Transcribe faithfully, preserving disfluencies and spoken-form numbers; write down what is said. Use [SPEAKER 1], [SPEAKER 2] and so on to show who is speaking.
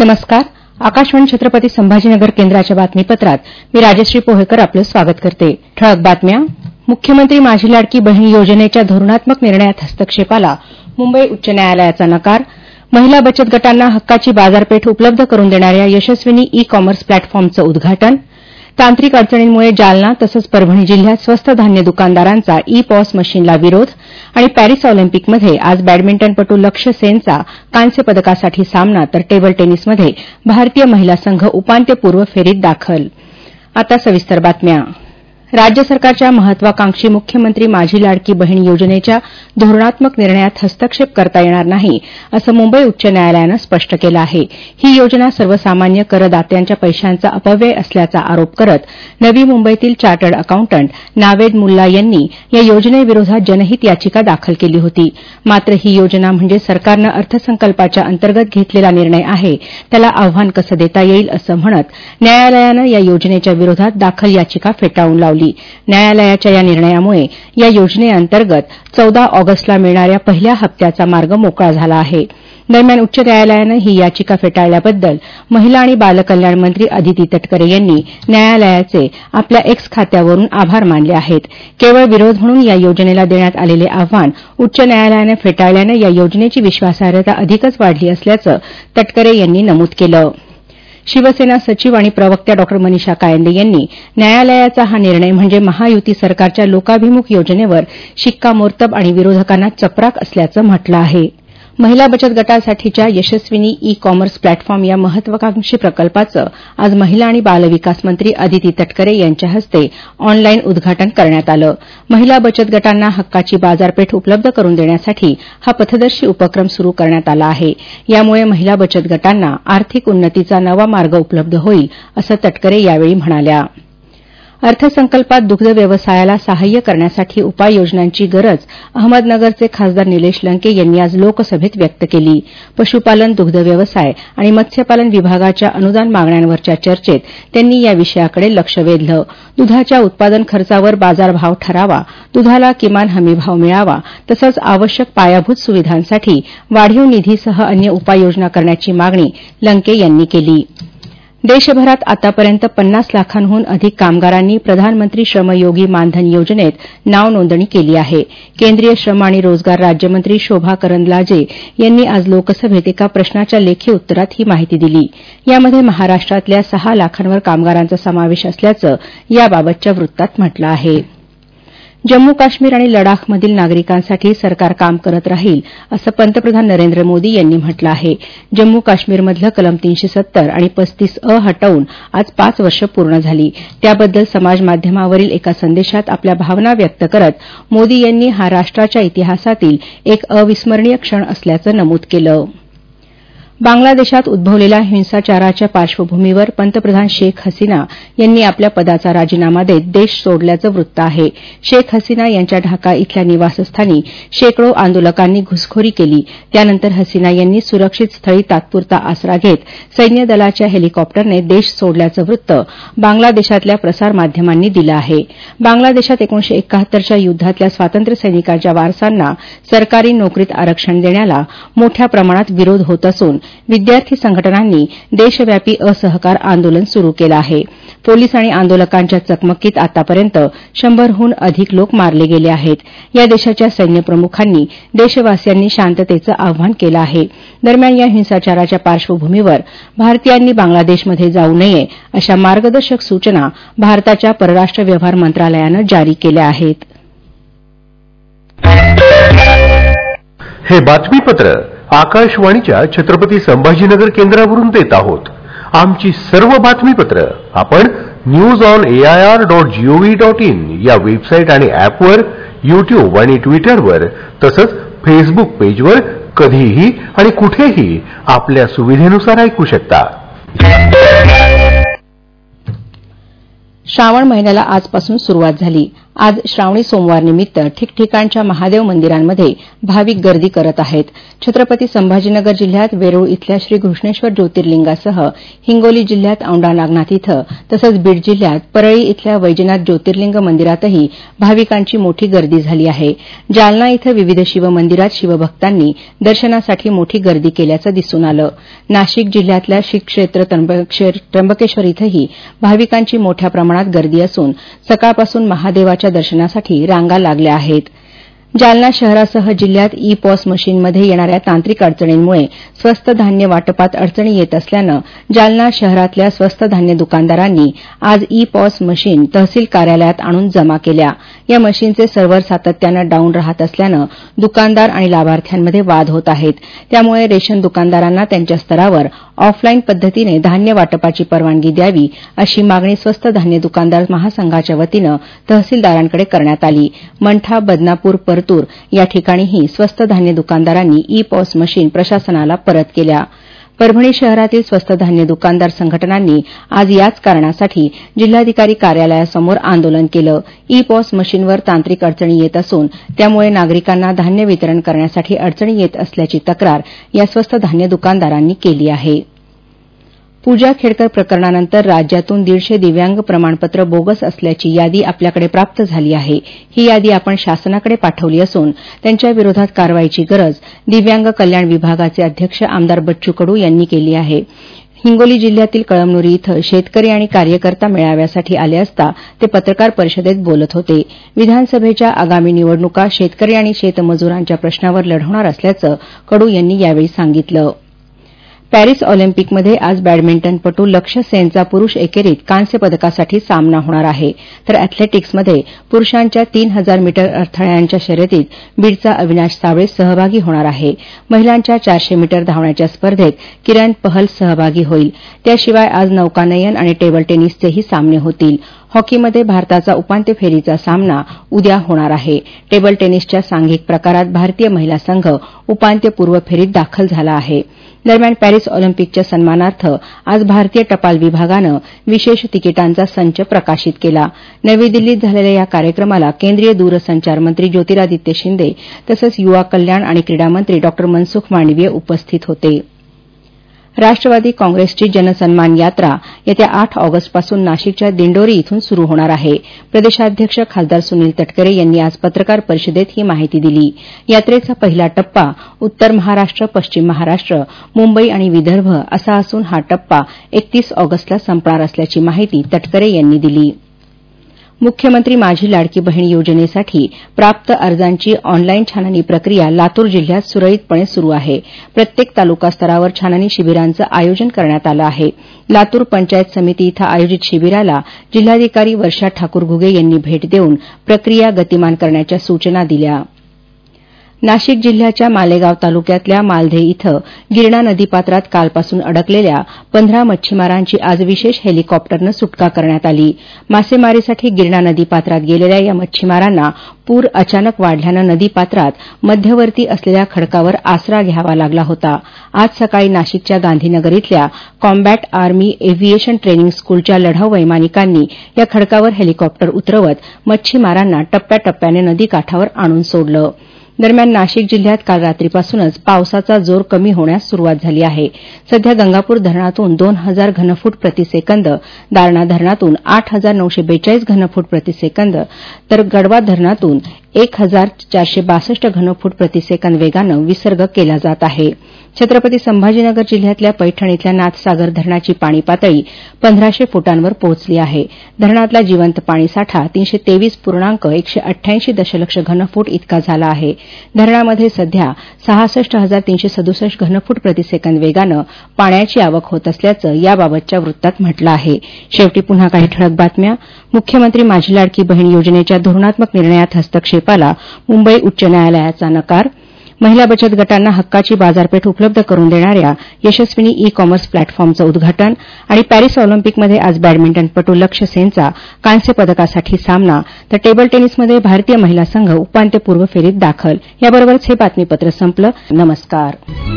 [SPEAKER 1] नमस्कार. आकाशवाणी छत्रपती संभाजीनगर केंद्राच्या बातमीपत्रात मी राजश्री पोहेकर आपलं स्वागत करते. ठळक बातम्या. मुख्यमंत्री माझी लाडकी बहीण योजनेच्या धोरणात्मक निर्णयात हस्तक्षेपाला मुंबई उच्च न्यायालयाचा नकार. महिला बचत गटांना हक्काची बाजारपेठ उपलब्ध करून देणाऱ्या यशस्विनी ई कॉमर्स प्लॅटफॉर्मचं उद्घाटन. तांत्रिक अडचणींमुळे जालना तसंच परभणी जिल्ह्यात स्वस्त धान्य दुकानदारांचा ई पॉस मशीनला विरोध. आणि पॅरिस ऑलिम्पिकमध्ये आज बॅडमिंटनपटू लक्ष्य सेनचा कांस्य पदकासाठी सामना, तर टेबल टेनिसमध्ये भारतीय महिला संघ उपांत्यपूर्व फेरीत दाखल. आता सविस्तर बातम्या. राज्य सरकारच्या महत्वाकांक्षी मुख्यमंत्री माझी लाडकी बहीण योजनेच्या धोरणात्मक निर्णयात हस्तक्षेप करता येणार नाही, असं मुंबई उच्च न्यायालयानं स्पष्ट केलं आहे. ही योजना सर्वसामान्य करदात्यांच्या पैशांचा अपव्यय असल्याचा आरोप करत नवी मुंबईतील चार्टर्ड अकाउंटंट नावेद मुल्ला यांनी या योजनेविरोधात जनहित याचिका दाखल केली होती. मात्र ही योजना म्हणजे सरकारनं अर्थसंकल्पाच्या अंतर्गत घेतलेला निर्णय आहे, त्याला आव्हान कसं देता येईल असं म्हणत न्यायालयानं या योजनेच्या विरोधात दाखल याचिका फेटाळून लावली. न्यायालयाच्या या निर्णयामुळे या योजनेअंतर्गत चौदा ऑगस्टला मिळणाऱ्या पहिल्या हप्त्याचा मार्ग मोकळा झाला आहे. दरम्यान उच्च न्यायालयानं ही याचिका फेटाळल्याबद्दल महिला आणि बालकल्याण मंत्री अदिती तटकरे यांनी न्यायालयाचे आपल्या एक्स खात्यावरून आभार मानले आहेत. केवळ विरोध म्हणून या योजनेला देण्यात आलेले आव्हान उच्च न्यायालयानं फेटाळल्यानं या योजनेची विश्वासार्हता अधिकच वाढली असल्याचं तटकरे यांनी नमूद केलं. शिवसेना सचिव आणि प्रवक्त्या डॉ मनीषा कायंदे यांनी न्यायालयाचा हा निर्णय म्हणजे महायुती सरकारच्या लोकाभिमुख योजनेवर शिक्कामोर्तब आणि विरोधकांना चपराक असल्याचं म्हटलं आहे. महिला बचत गटासाठीच्या यशस्विनी ई कॉमर्स प्लॅटफॉर्म या महत्वाकांक्षी प्रकल्पाचं आज महिला आणि बालविकास मंत्री अदिती तटकरे यांच्या हस्ते ऑनलाईन उद्घाटन करण्यात आलं. महिला बचत गटांना हक्काची बाजारपेठ उपलब्ध करून देण्यासाठी हा पथदर्शी उपक्रम सुरू करण्यात आला आहे. यामुळे महिला बचत गटांना आर्थिक उन्नतीचा नवा मार्ग उपलब्ध होईल, असं तटकरे यावेळी म्हणाल्या. अर्थसंकल्पात दुग्ध व्यवसायाला सहाय्य करण्यासाठी उपाययोजनांची गरज अहमदनगरचे खासदार निलेश लंके यांनी आज लोकसभेत व्यक्त केली. पशुपालन, दुग्ध व्यवसाय आणि मत्स्यपालन विभागाच्या अनुदान मागण्यांवरच्या चर्चेत त्यांनी या विषयाकडे लक्ष वेधलं. दुधाच्या उत्पादन खर्चावर बाजारभाव ठरावा, दुधाला किमान हमीभाव मिळावा, तसंच आवश्यक पायाभूत सुविधांसाठी वाढीव निधीसह अन्य उपाययोजना करण्याची मागणी लंके यांनी केली. देशभरात आतापर्यंत पन्नास लाखांहून अधिक कामगारांनी प्रधानमंत्री श्रमयोगी मानधन योजनेत नाव नोंदणी केली आहे. केंद्रीय श्रम आणि रोजगार राज्यमंत्री शोभा करंदलाजे यांनी आज लोकसभेत एका प्रश्नाच्या लेखी उत्तरात ही माहिती दिली. यामध्ये महाराष्ट्रातल्या सहा लाखांवर कामगारांचा समावेश असल्याचं याबाबतच्या वृत्तात म्हटलं आहे. जम्मू काश्मीर आणि लडाखमधील नागरिकांसाठी सरकार काम करत राहील, असं पंतप्रधान नरेंद्र मोदी यांनी म्हटलं आहे. जम्मू काश्मीरमधलं कलम तीनशे सत्तर आणि पस्तीस अ हटवून आज पाच वर्ष पूर्ण झाली. त्याबद्दल समाजमाध्यमावरील एका संदेशात आपल्या भावना व्यक्त करत मोदी यांनी हा राष्ट्राच्या इतिहासातील एक अविस्मरणीय क्षण असल्याचं नमूद केलं. बांगलादेशात उद्भवलेल्या हिंसाचाराच्या पार्श्वभूमीवर पंतप्रधान शेख हसीना यांनी आपल्या पदाचा राजीनामा देत देश सोडल्याचं वृत्त आहे. शेख हसीना यांच्या ढाका इथल्या निवासस्थानी शेकडो आंदोलकांनी घुसखोरी केली. त्यानंतर हसीना यांनी सुरक्षित स्थळी तात्पुरता आसरा घेत सैन्य दलाच्या हेलिकॉप्टरने देश सोडल्याचं वृत्त बांगलादेशातल्या प्रसारमाध्यमांनी दिलं आहे. बांगलादेशात एकोणीशे एकाहत्तरच्या युद्धातल्या स्वातंत्र्यसैनिकांच्या वारसांना सरकारी नोकरीत आरक्षण देण्याला मोठ्या प्रमाणात विरोध होत असून विद्यार्थी संघटनांनी देशव्यापी असहकार आंदोलन सुरू केलं आहे. पोलीस आणि आंदोलकांच्या चकमकीत आतापर्यंत शंभरहून अधिक लोक मारले गेले आहेत. या देशाच्या सैन्यप्रमुखांनी देशवासियांनी शांततेचं आवाहन केलं आहे. दरम्यान या हिंसाचाराच्या पार्श्वभूमीवर भारतीयांनी बांगलादेशमध्ये जाऊ नये अशा मार्गदर्शक सूचना भारताच्या परराष्ट्र व्यवहार मंत्रालयानं जारी केल्या आहेत.
[SPEAKER 2] हे बातमीपत्र आकाशवाणीच्या छत्रपती संभाजीनगर केंद्रावरून देत आहोत. आमची सर्व बातमीपत्र आपण news on A I R dot G O V dot in या वेबसाईट आणि ऍपवर, युट्यूब आणि ट्विटरवर तसंच फेसबुक पेजवर कधीही आणि कुठेही आपल्या सुविधेनुसार ऐकू शकता.
[SPEAKER 1] श्रावण महिन्याला आजपासून सुरुवात झाली. आज श्रावणी सोमवार निमित्त ठिकठिकाणच्या महादेव मंदिरांमध्ये भाविक गर्दी करत आहेत. छत्रपती संभाजीनगर जिल्ह्यात वेरूळ इथल्या श्री घृष्णेश्वर ज्योतिर्लिंगासह हिंगोली जिल्ह्यात औंढा नागनाथ इथं तसंच बीड जिल्ह्यात परळी इथल्या वैजनाथ ज्योतिर्लिंग मंदिरातही भाविकांची मोठी गर्दी झाली आहे. जालना इथं विविध शिवमंदिरात शिवभक्तांनी दर्शनासाठी मोठी गर्दी केल्याचं दिसून आलं. नाशिक जिल्ह्यातल्या श्री क्षेत्र त्र्यंबकेश्वर इथंही भाविकांची मोठ्या प्रमाणात गर्दी असून सकाळपासून महादेवाच्या दर्शनासाठी रांगा लागल्या आहेत. जालना शहरासह जिल्ह्यात ई पॉस मशीनमध्ये येणाऱ्या तांत्रिक अडचणींमुळे स्वस्त धान्य वाटपात अडचणी येत असल्यानं जालना शहरातल्या स्वस्त धान्य दुकानदारांनी आज ई पॉस मशीन तहसील कार्यालयात आणून जमा केल्या. या मशीनचे सर्व्हर सातत्यानं डाऊन राहत असल्यानं दुकानदार आणि लाभार्थ्यांमध्ये वाद होत आहेत. त्यामुळे रेशन दुकानदारांना त्यांच्या स्तरावर ऑफलाईन पद्धतीने धान्य वाटपाची परवानगी द्यावी अशी मागणी स्वस्त धान्य दुकानदार महासंघाच्या वतीनं तहसीलदारांकडे करण्यात आली. मंठा, बदनापूर, परतूर या ठिकाणीही स्वस्त धान्य दुकानदारांनी ई पॉस मशीन प्रशासनाला परत केल्या. परभणी शहरातील स्वस्त धान्य दुकानदार संघटनांनी आज याच कारणासाठी जिल्हाधिकारी कार्यालयासमोर आंदोलन केलं. ई पॉस मशीनवर तांत्रिक अडचणी येत असून त्यामुळे नागरिकांना धान्य वितरण करण्यासाठी अडचणी येत असल्याची तक्रार या स्वस्त धान्य दुकानदारांनी केली आहे. पूजा खेडकर प्रकरणानंतर राज्यातून दीडशे दिव्यांग प्रमाणपत्र बोगस असल्याची यादी आपल्याकडे प्राप्त झाली आहे. ही यादी आपण शासनाकडे पाठवली असून त्यांच्या विरोधात कारवाईची गरज दिव्यांग कल्याण विभागाचे अध्यक्ष आमदार बच्चू कडू यांनी केली आहे. हिंगोली जिल्ह्यातील कळमनुरी इथं शेतकरी आणि कार्यकर्ता मेळाव्यासाठी आले असता ते पत्रकार परिषदेत बोलत होते. विधानसभेच्या आगामी निवडणुका शेतकरी आणि शेतमजुरांच्या प्रश्नावर लढवणार असल्याचं कडू यांनी यावेळी सांगितलं. पॅरिस ऑलिम्पिकमध्ये आज बॅडमिंटनपटू लक्ष्य सेनचा पुरुष एकेरीत कांस्य पदकासाठी सामना होणार आहे. तर अॅथलेटिक्समध्ये पुरुषांच्या तीन हजार मीटर अडथळ्यांच्या शर्यतीत बीडचा अविनाश साबळे सहभागी होणार आहे. महिलांच्या चारशे मीटर धावण्याच्या स्पर्धेत किरण पहल सहभागी होईल. त्याशिवाय आज नौकानयन आणि टेबल टेनिसचेही सामने होतील. हॉकीमध्ये भारताचा उपांत्य फेरीचा सामना उद्या होणार आहे. टेबल टेनिसच्या सांघिक प्रकारात भारतीय महिला संघ उपांत्यपूर्व फेरीत दाखल झाला आहे. दरम्यान पॅरिस ऑलिम्पिकच्या सन्मानार्थ आज भारतीय टपाल विभागानं विशेष तिकिटांचा संच प्रकाशित केला. नवी दिल्लीत झालेल्या या कार्यक्रमाला केंद्रीय दूरसंचार मंत्री ज्योतिरादित्य शिंदे तसंच युवा कल्याण आणि क्रीडा मंत्री डॉ मनसुख मांडवीय उपस्थित होते. राष्ट्रवादी काँग्रेसची जनसन्मान यात्रा येत्या आठ ऑगस्टपासून नाशिकच्या दिंडोरी इथून सुरू होणार आहे. प्रदेशाध्यक्ष खासदार सुनील तटकरे यांनी आज पत्रकार परिषदेत ही माहिती दिली. यात्रेचा पहिला टप्पा उत्तर महाराष्ट्र, पश्चिम महाराष्ट्र, मुंबई आणि विदर्भ असा असून हा टप्पा एकतीस ऑगस्टला संपणार असल्याची माहिती तटकरे यांनी दिली. मुख्यमंत्री माझी लाडकी बहीण योजनेसाठी प्राप्त अर्जांची ऑनलाईन छाननी प्रक्रिया लातूर जिल्ह्यात सुरळीतपणे सुरू आहे. प्रत्येक तालुका स्तरावर छाननी शिबिरांचं आयोजन करण्यात आलं आहे. लातूर पंचायत समिती इथं आयोजित शिबिराला जिल्हाधिकारी वर्षा ठाकूर घुगे यांनी भेट देऊन प्रक्रिया गतिमान करण्याच्या सूचना दिल्या. नाशिक जिल्ह्याच्या मालेगाव तालुक्यातल्या मालधे इथं गिरणा नदीपात्रात कालपासून अडकलेल्या पंधरा मच्छीमारांची आज विशेष हेलिकॉप्टरनं सुटका करण्यात आली. मासेमारीसाठी गिरणा नदीपात्रात गेलेल्या या मच्छीमारांना पूर अचानक वाढल्यानं नदीपात्रात मध्यवर्ती असलेल्या खडकावर आसरा घ्यावा लागला होता. आज सकाळी नाशिकच्या गांधीनगर इथल्या कॉम्बॅट आर्मी एव्हिएशन ट्रेनिंग स्कूलच्या लढाऊ वैमानिकांनी या खडकावर हेलिकॉप्टर उतरवत मच्छीमारांना टप्प्याटप्प्याने नदीकाठावर आणून सोडलं. दरम्यान नाशिक जिल्ह्यात काल रात्रीपासूनच पावसाचा जोर कमी होण्यास सुरुवात झाली आहे. सध्या गंगापूर धरणातून दोन हजार घनफूट प्रतिसेकंद, दारणा धरणातून आठ हजार नऊशे बेचाळीस घनफूट प्रतिसेकंद तर गडवा धरणातून एक हजार चारशे बासष्ट घनफूट प्रतिसेकंद वेगानं विसर्ग केला जात आहे. छत्रपती संभाजीनगर जिल्ह्यातल्या पैठण इथल्या नाथसागर धरणाची पाणी पातळी पंधराशे फुटांवर पोहोचली आहे. धरणातला जिवंत पाणीसाठा तीनशे तेवीस पूर्णांक एकशे अठ्ठ्याऐंशी दशलक्ष घनफूट इतका झाला आहे. धरणामध्ये सध्या सहासष्ट हजार तीनशे सदुसष्ट घनफूट प्रतिसेकंद वेगानं पाण्याची आवक होत असल्याचं याबाबतच्या वृत्तात म्हटलं आहे. शेवटी पुन्हा काही ठळक बातम्या. मुख्यमंत्री माझी लाडकी बहीण योजनेच्या धोरणात्मक निर्णयात हस्तक्षेपाला मुंबई उच्च न्यायालयाचा नकार. महिला बचत गटांना हक्काची बाजारपेठ उपलब्ध करून देणाऱ्या यशस्विनी ई कॉमर्स प्लॅटफॉर्मचं उद्घाटन आणि पॅरिस ऑलिम्पिकमध्ये आज बॅडमिंटनपटू लक्ष्य सेनचा कांस्य पदकासाठी सामना तर टेबल टेनिसमध्ये भारतीय महिला संघ उपांत्यपूर्व फेरीत दाखल. याबरोबरच हे बातमीपत्र संपलं. नमस्कार.